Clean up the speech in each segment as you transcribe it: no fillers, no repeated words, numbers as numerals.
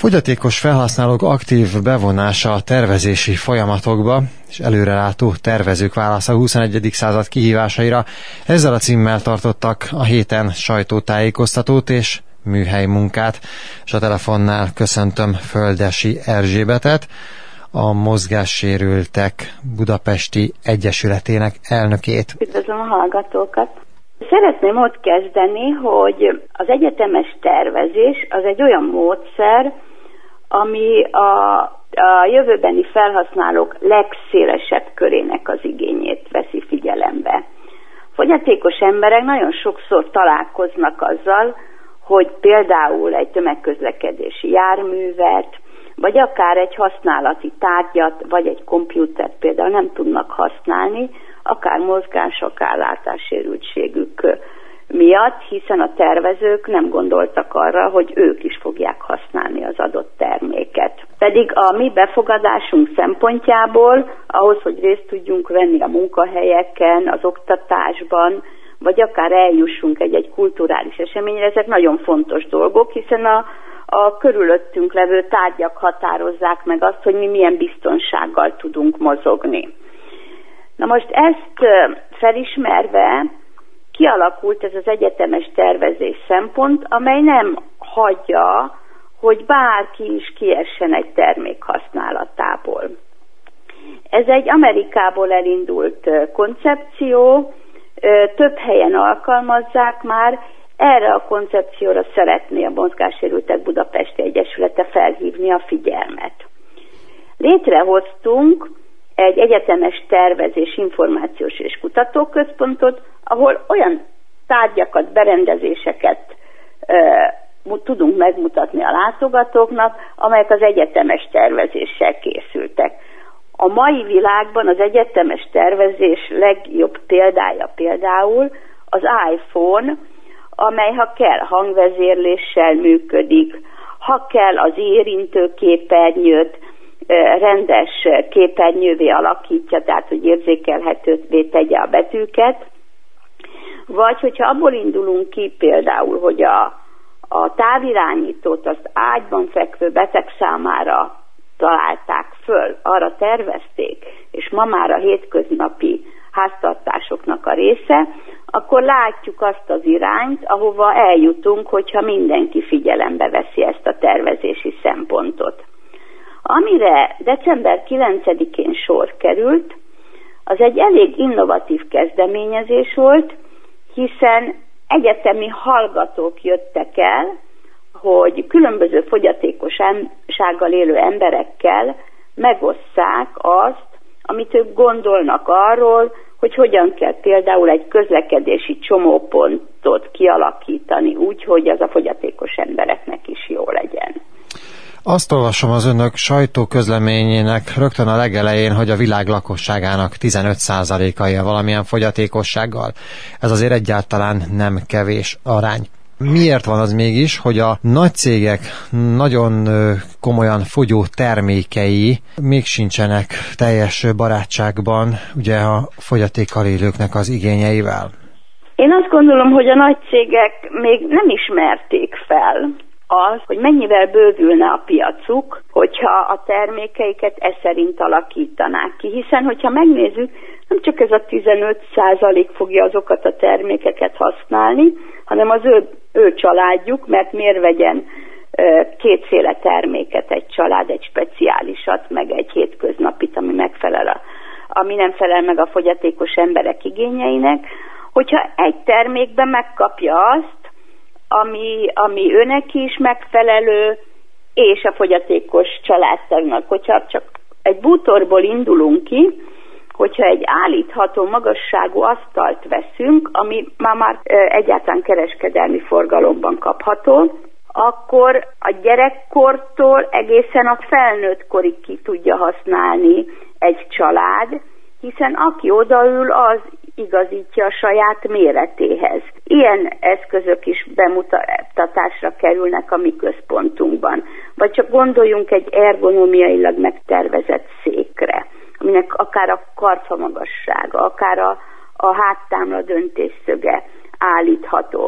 Fogyatékos felhasználók aktív bevonása a tervezési folyamatokba, és előrelátó tervezők válasza a 21. század kihívásaira. Ezzel a címmel tartottak a héten sajtótájékoztatót és műhelymunkát, és a telefonnál köszöntöm Földessy Erzsébetet, a Mozgássérültek Budapesti Egyesületének elnökét. Üdvözlöm a hallgatókat! Szeretném ott kezdeni, hogy az egyetemes tervezés az egy olyan módszer, ami a jövőbeni felhasználók legszélesebb körének az igényét veszi figyelembe. Fogyatékos emberek nagyon sokszor találkoznak azzal, hogy például egy tömegközlekedési járművet, vagy akár egy használati tárgyat, vagy egy kompjútert például nem tudnak használni, akár mozgás, akár látássérültségük miatt, hiszen a tervezők nem gondoltak arra, hogy ők is fogják használni az adott terméket. Pedig a mi befogadásunk szempontjából, ahhoz, hogy részt tudjunk venni a munkahelyeken, az oktatásban, vagy akár eljussunk egy kulturális eseményre, ezek nagyon fontos dolgok, hiszen a körülöttünk levő tárgyak határozzák meg azt, hogy mi milyen biztonsággal tudunk mozogni. Na most ezt felismerve kialakult ez az egyetemes tervezés szempont, amely nem hagyja, hogy bárki is kiessen egy termék használatából. Ez egy Amerikából elindult koncepció, több helyen alkalmazzák már, erre a koncepcióra szeretné a Mozgássérültek Budapesti Egyesülete felhívni a figyelmet. Létrehoztunk egy egyetemes tervezés információs és kutatóközpontot, ahol olyan tárgyakat, berendezéseket tudunk megmutatni a látogatóknak, amelyek az egyetemes tervezéssel készültek. A mai világban az egyetemes tervezés legjobb példája például az iPhone, amely ha kell hangvezérléssel működik, ha kell az érintő képernyőt rendes képernyővé alakítja, tehát hogy érzékelhetővé tegye a betűket, vagy hogyha abból indulunk ki például, hogy a távirányítót azt ágyban fekvő beteg számára találták föl, arra tervezték, és ma már a hétköznapi háztartásoknak a része, akkor látjuk azt az irányt, ahova eljutunk, hogyha mindenki figyelembe veszi ezt a tervezési szempontot. Amire december 9-én sor került, az egy elég innovatív kezdeményezés volt, hiszen egyetemi hallgatók jöttek el, hogy különböző fogyatékossággal élő emberekkel megosszák azt, amit ők gondolnak arról, hogy hogyan kell például egy közlekedési csomópontot kialakítani úgy, hogy az a fogyatékos embereknek is jó legyen. Azt olvasom az önök sajtóközleményének rögtön a legelején, hogy a világ lakosságának 15%-a él valamilyen fogyatékossággal. Ez azért egyáltalán nem kevés arány. Miért van az mégis, hogy a nagy cégek nagyon komolyan fogyó termékei még sincsenek teljes barátságban ugye a fogyatékkal élőknek az igényeivel? Én azt gondolom, hogy a nagy cégek még nem ismerték fel az, hogy mennyivel bővülne a piacuk, hogyha a termékeiket ez szerint alakítanák ki. Hiszen, hogyha megnézzük, nem csak ez a 15% fogja azokat a termékeket használni, hanem az ő családjuk, mert miért vegyen kétféle terméket egy család, egy speciálisat, meg egy hétköznapit, ami nem felel meg a fogyatékos emberek igényeinek, hogyha egy termékben megkapja azt, ami őnek is megfelelő, és a fogyatékos családtagnak. Hogyha csak egy bútorból indulunk ki, hogyha egy állítható magasságú asztalt veszünk, ami már egyáltalán kereskedelmi forgalomban kapható, akkor a gyerekkortól egészen a felnőtt korig ki tudja használni egy család, hiszen aki odaül, az igazítja a saját méretéhez. Ilyen eszközök is bemutatásra kerülnek a mi központunkban. Vagy csak gondoljunk egy ergonómiailag megtervezett székre, aminek akár a karfa magassága, akár a háttámla döntésszöge állítható.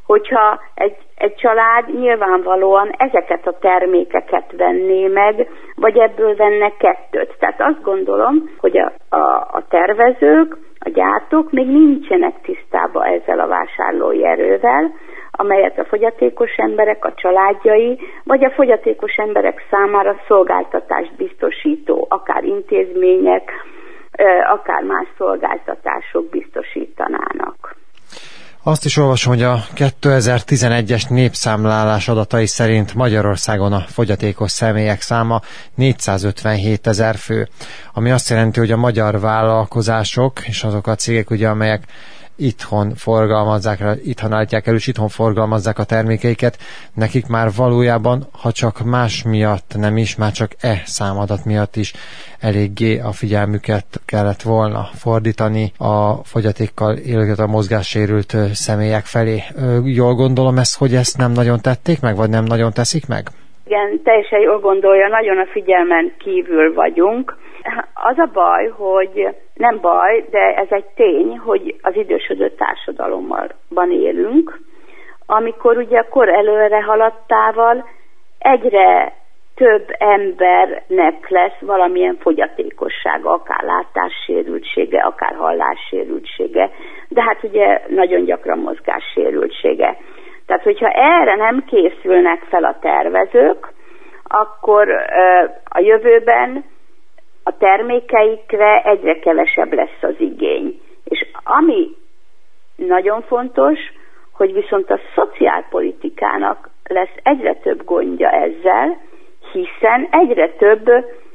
hogyha egy család nyilvánvalóan ezeket a termékeket venné meg, vagy ebből venne kettőt. Tehát azt gondolom, hogy a tervezők, a gyártók még nincsenek tisztában ezzel a vásárlói erővel, amelyet a fogyatékos emberek, a családjai, vagy a fogyatékos emberek számára szolgáltatást biztosító, akár intézmények, akár más szolgáltatások biztosítanának. Azt is olvasom, hogy a 2011-es népszámlálás adatai szerint Magyarországon a fogyatékos személyek száma 457 000 fő, ami azt jelenti, hogy a magyar vállalkozások és azok a cégek, ugye, amelyek itthon állítják el, és itthon forgalmazzák a termékeiket, nekik már valójában, ha csak más miatt nem is, már csak számadat miatt is eléggé a figyelmüket kellett volna fordítani a fogyatékkal élőket, a mozgássérült személyek felé. Jól gondolom ezt, hogy ezt nem nagyon tették meg, vagy nem nagyon teszik meg? Igen, teljesen jól gondolja, nagyon a figyelmen kívül vagyunk. Az a baj, hogy nem baj, de ez egy tény, hogy az idősödő társadalomban élünk, amikor ugye a kor előre haladtával egyre több embernek lesz valamilyen fogyatékossága, akár látássérültsége, akár hallássérültsége, de hát ugye nagyon gyakran mozgássérültsége. Tehát, hogyha erre nem készülnek fel a tervezők, akkor a jövőben a termékeikre egyre kevesebb lesz az igény. És ami nagyon fontos, hogy viszont a szociálpolitikának lesz egyre több gondja ezzel, hiszen egyre több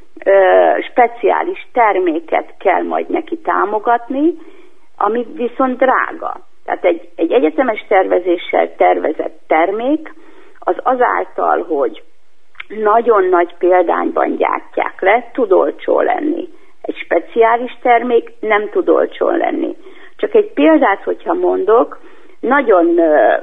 speciális terméket kell majd neki támogatni, ami viszont drága. Tehát egy egyetemes tervezéssel tervezett termék az azáltal, hogy nagyon nagy példányban gyártják le, tud olcsó lenni. Egy speciális termék nem tud olcsó lenni. Csak egy példát, hogyha mondok, nagyon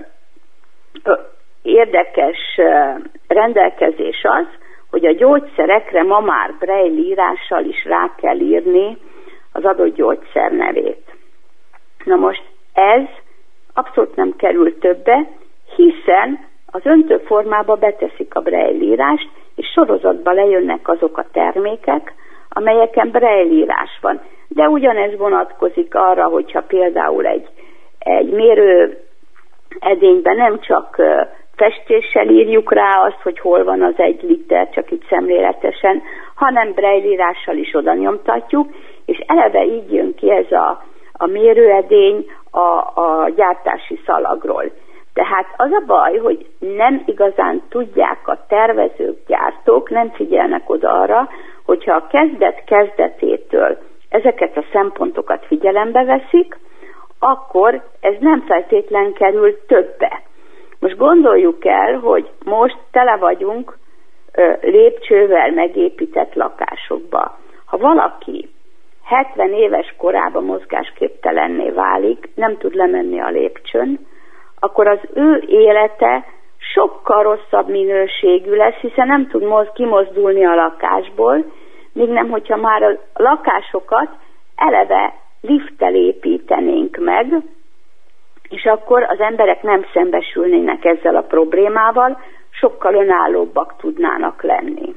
érdekes rendelkezés az, hogy a gyógyszerekre ma már Braille írással is rá kell írni az adott gyógyszer nevét. Na most ez abszolút nem kerül többe, hiszen az öntőformába beteszik a Braille írást, és sorozatba lejönnek azok a termékek, amelyeken Braille írás van. De ugyanez vonatkozik arra, hogyha például egy mérő edényben nem csak festéssel írjuk rá azt, hogy hol van az 1 liter, csak itt szemléletesen, hanem Braille írással is oda nyomtatjuk, és eleve így jön ki ez a mérőedény a gyártási szalagról. Tehát az a baj, hogy nem igazán tudják a tervezők, gyártók, nem figyelnek oda arra, hogyha a kezdetétől ezeket a szempontokat figyelembe veszik, akkor ez nem feltétlen kerül többe. Most gondoljuk el, hogy most tele vagyunk lépcsővel megépített lakásokba. Ha valaki 70 éves korában mozgásképtelenné válik, nem tud lemenni a lépcsőn, akkor az ő élete sokkal rosszabb minőségű lesz, hiszen nem tud kimozdulni a lakásból, míg nem, hogyha már a lakásokat eleve lifttel építenénk meg, és akkor az emberek nem szembesülnének ezzel a problémával, sokkal önállóbbak tudnának lenni.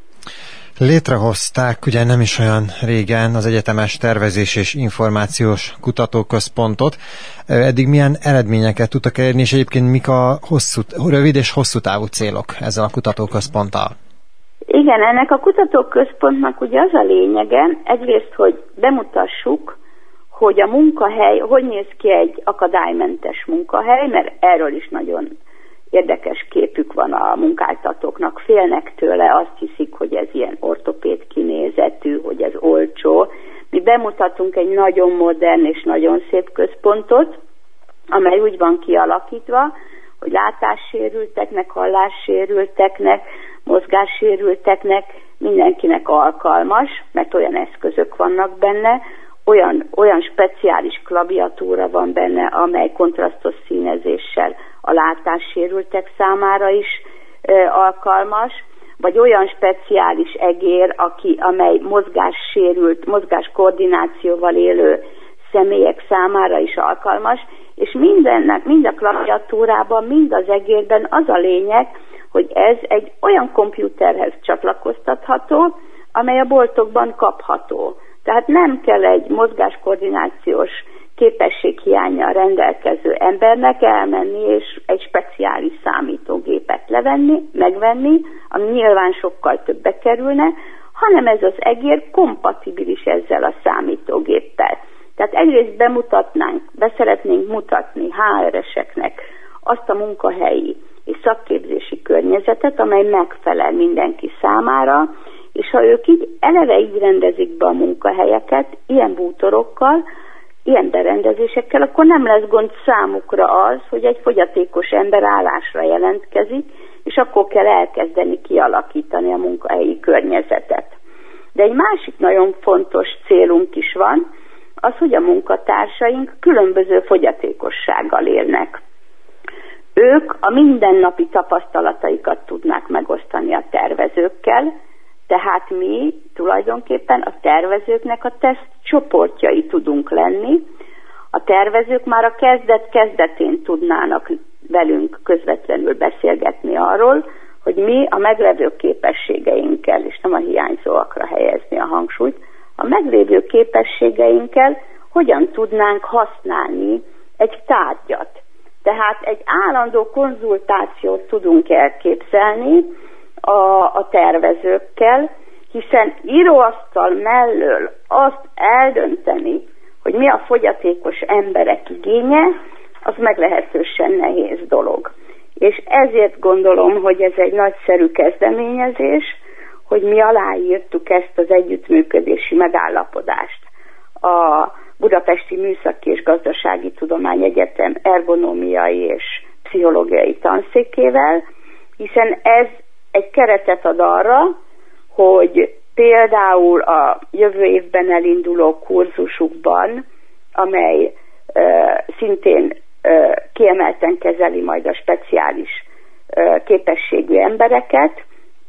Létrehozták ugye nem is olyan régen az Egyetemes Tervezés és Információs Kutatóközpontot. Eddig milyen eredményeket tudtak elérni, és egyébként mik a rövid és hosszú távú célok ezzel a kutatóközponttal? Igen, ennek a kutatóközpontnak ugye az a lényege, egyrészt, hogy bemutassuk, hogy a munkahely, hogy néz ki egy akadálymentes munkahely, mert erről is nagyon érdekes képük van a munkáltatóknak, félnek tőle, azt hiszik, hogy ez ilyen ortopéd kinézetű, hogy ez olcsó. Mi bemutatunk egy nagyon modern és nagyon szép központot, amely úgy van kialakítva, hogy látássérülteknek, hallássérülteknek, mozgássérülteknek mindenkinek alkalmas, mert olyan eszközök vannak benne, olyan speciális klaviatúra van benne, amely kontrasztos színezéssel a látássérültek számára is alkalmas, vagy olyan speciális egér, amely mozgáskoordinációval élő személyek számára is alkalmas, és mindennek, mind a klaviatúrában, mind az egérben az a lényeg, hogy ez egy olyan komputerhez csatlakoztatható, amely a boltokban kapható. Tehát nem kell egy mozgáskoordinációs képességhiánnyal rendelkező embernek elmenni és egy speciális számítógépet megvenni, ami nyilván sokkal többe kerülne, hanem ez az egér kompatibilis ezzel a számítógéppel. Tehát egyrészt beszeretnénk mutatni HR-eseknek azt a munkahelyi és szakképzési környezetet, amely megfelel mindenki számára, és ha ők eleve így rendezik be a munkahelyeket, ilyen bútorokkal, ilyen berendezésekkel, akkor nem lesz gond számukra az, hogy egy fogyatékos ember állásra jelentkezik, és akkor kell elkezdeni kialakítani a munkahelyi környezetet. De egy másik nagyon fontos célunk is van, az, hogy a munkatársaink különböző fogyatékossággal élnek. Ők a mindennapi tapasztalataikat tudnák megosztani a tervezőkkel, tehát mi tulajdonképpen a tervezőknek a teszt csoportjai tudunk lenni. A tervezők már a kezdetén tudnának velünk közvetlenül beszélgetni arról, hogy mi a meglevő képességeinkkel, és nem a hiányzóakra helyezni a hangsúlyt, a meglévő képességeinkkel hogyan tudnánk használni egy tárgyat. Tehát egy állandó konzultációt tudunk elképzelni a tervezőkkel, hiszen íróasztal mellől azt eldönteni, hogy mi a fogyatékos emberek igénye, az meglehetősen nehéz dolog. És ezért gondolom, hogy ez egy nagyszerű kezdeményezés, hogy mi aláírtuk ezt az együttműködési megállapodást a Budapesti Műszaki és Gazdasági Tudományegyetem ergonómiai és pszichológiai tanszékével, hiszen ez egy keretet ad arra, hogy például a jövő évben elinduló kurzusukban, amely szintén kiemelten kezeli majd a speciális képességű embereket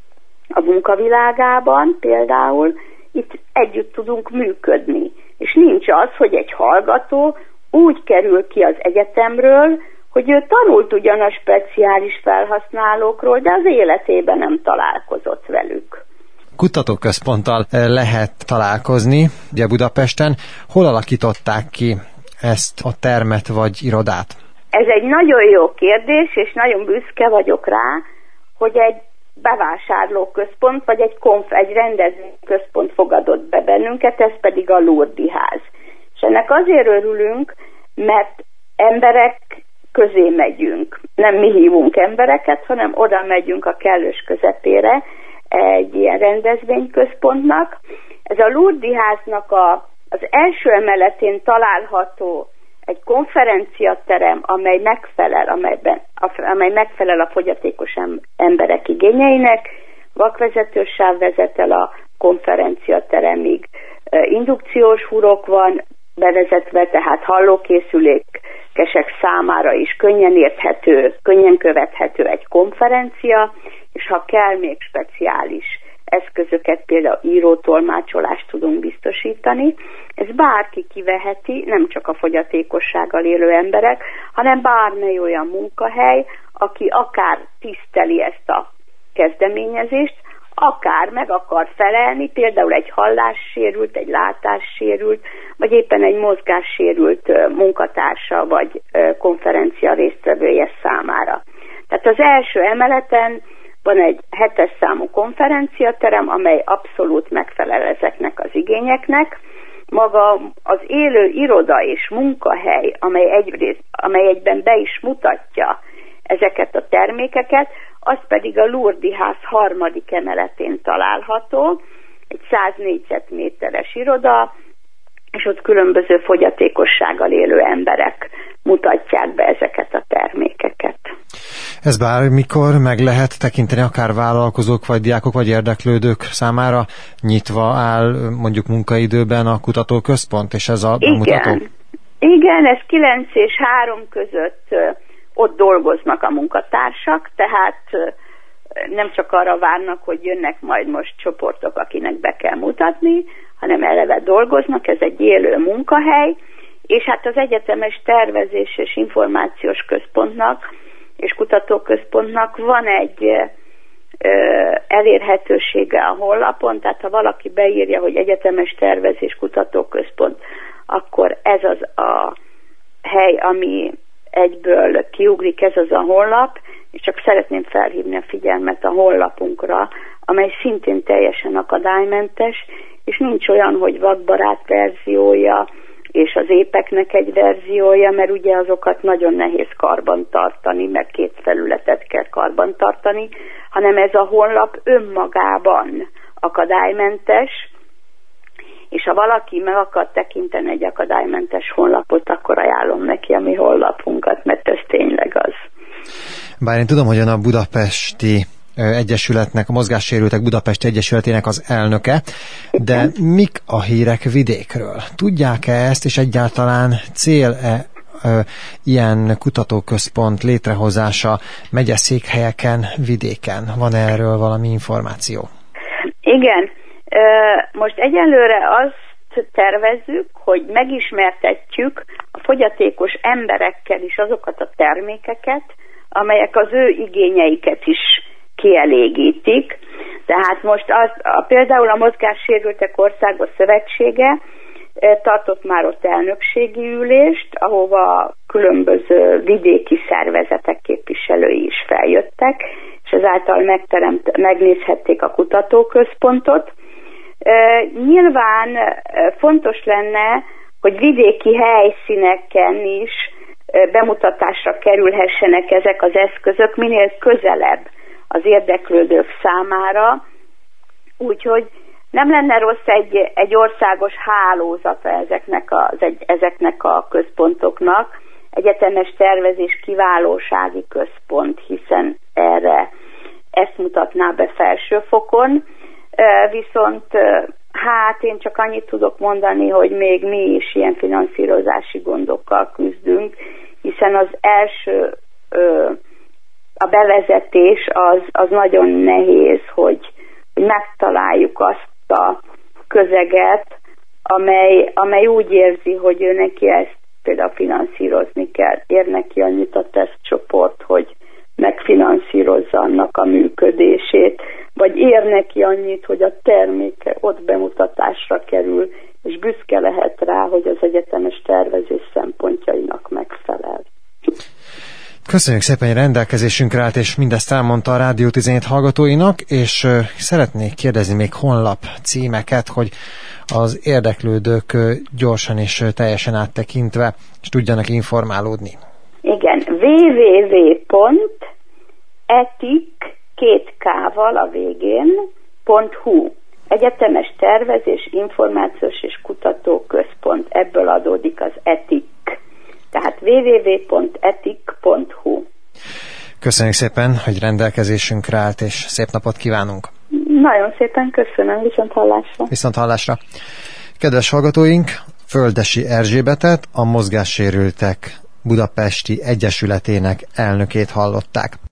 a munkavilágában például, itt együtt tudunk működni. És nincs az, hogy egy hallgató úgy kerül ki az egyetemről, hogy ő tanult ugyan a speciális felhasználókról, de az életében nem találkozott velük. Kutatóközponttal lehet találkozni, ugye Budapesten. Hol alakították ki ezt a termet vagy irodát? Ez egy nagyon jó kérdés, és nagyon büszke vagyok rá, hogy egy bevásárlóközpont, vagy egy rendezvényközpont fogadott be bennünket, ez pedig a Lourdes ház. És ennek azért örülünk, mert emberek közé megyünk. Nem mi hívunk embereket, hanem oda megyünk a kellős közepére egy ilyen rendezvényközpontnak. Ez a Lourdes háznak az első emeletén található egy konferenciaterem, amely megfelel a fogyatékos emberek igényeinek. Vakvezetősáv vezet el a konferenciateremig. Indukciós hurok van bevezetve, tehát hallókészülékesek számára is könnyen érthető, könnyen követhető egy konferencia, és ha kell, még speciális eszközöket, például írótolmácsolást tudunk biztosítani. Ez bárki kiveheti, nem csak a fogyatékossággal élő emberek, hanem bármely olyan munkahely, aki akár tiszteli ezt a kezdeményezést, akár meg akar felelni, például egy hallássérült, egy látássérült, vagy éppen egy mozgássérült munkatársa, vagy konferencia résztvevője számára. Tehát az első emeleten van egy 7-es számú konferenciaterem, amely abszolút megfelel ezeknek az igényeknek. Maga az élő iroda és munkahely, amely egyben be is mutatja ezeket a termékeket, az pedig a Lourdes ház 3. emeletén található, egy 100 négyzetméteres iroda, és ott különböző fogyatékossággal élő emberek mutatják be ezeket a termékeket. Ez bármikor meg lehet tekinteni, akár vállalkozók, vagy diákok, vagy érdeklődők számára nyitva áll mondjuk munkaidőben a kutatóközpont, és ez a bemutató? Igen, ez 9 és 3 között ott dolgoznak a munkatársak, tehát nem csak arra várnak, hogy jönnek majd most csoportok, akinek be kell mutatni, hanem eleve dolgoznak, ez egy élő munkahely, és hát az Egyetemes Tervezés és Információs Központnak és Kutatóközpontnak van egy elérhetősége a honlapon, tehát ha valaki beírja, hogy Egyetemes Tervezés Kutatóközpont, akkor ez az a hely, ami egyből kiugrik, ez az a honlap, és csak szeretném felhívni a figyelmet a honlapunkra, amely szintén teljesen akadálymentes, és nincs olyan, hogy vakbarát verziója, és az épeknek egy verziója, mert ugye azokat nagyon nehéz karban tartani, mert 2 felületet kell karban tartani, hanem ez a honlap önmagában akadálymentes, és ha valaki meg akar tekinteni egy akadálymentes honlapot, akkor ajánlom neki a mi honlapunkat, mert ez tényleg az. Bár én tudom, hogy ön a Budapesti Egyesületnek, a Mozgássérültek Budapesti Egyesületének az elnöke, de mik a hírek vidékről? Tudják-e ezt, és egyáltalán cél-e ilyen kutatóközpont létrehozása megyeszékhelyeken, vidéken? Van erről valami információ? Igen. Most egyelőre azt tervezzük, hogy megismertetjük a fogyatékos emberekkel is azokat a termékeket, amelyek az ő igényeiket is kielégítik. Tehát most például a Mozgássérültek Országos Szövetsége tartott már ott elnökségi ülést, ahova különböző vidéki szervezetek képviselői is feljöttek, és ezáltal megnézhették a kutatóközpontot. Nyilván fontos lenne, hogy vidéki helyszíneken is bemutatásra kerülhessenek ezek az eszközök minél közelebb az érdeklődők számára, úgyhogy nem lenne rossz egy országos hálózata ezeknek a központoknak, Egyetemes Tervezés Kiválósági Központ, hiszen ezt mutatná be felsőfokon, viszont hát én csak annyit tudok mondani, hogy még mi is ilyen finanszírozási gondokkal küzdünk, hiszen az első a bevezetés az nagyon nehéz, hogy megtaláljuk azt a közeget, amely úgy érzi, hogy ő neki ezt például finanszírozni kell. Ér neki annyit a tesztcsoport, hogy megfinanszírozza annak a működését, vagy ér neki annyit, hogy a terméke ott bemutatásra kerül, és büszke lehet rá, hogy az egyetemes tervezés szempontjainak megfelel. Köszönjük szépen, hogy rendelkezésünkre állt, és mindezt elmondta a Rádió 17 hallgatóinak, és szeretnék kérdezni még honlap címeket, hogy az érdeklődők gyorsan és teljesen áttekintve és tudjanak informálódni. Igen, www.etik.hu Egyetemes Tervezés, Információs és Kutatóközpont, ebből adódik az ETIK. Tehát www.etik.hu. Köszönjük szépen, hogy rendelkezésünkre állt, és szép napot kívánunk. Nagyon szépen köszönöm, viszont hallásra. Viszont hallásra. Kedves hallgatóink, Földessy Erzsébetet, a Mozgássérültek Budapesti Egyesületének elnökét hallották.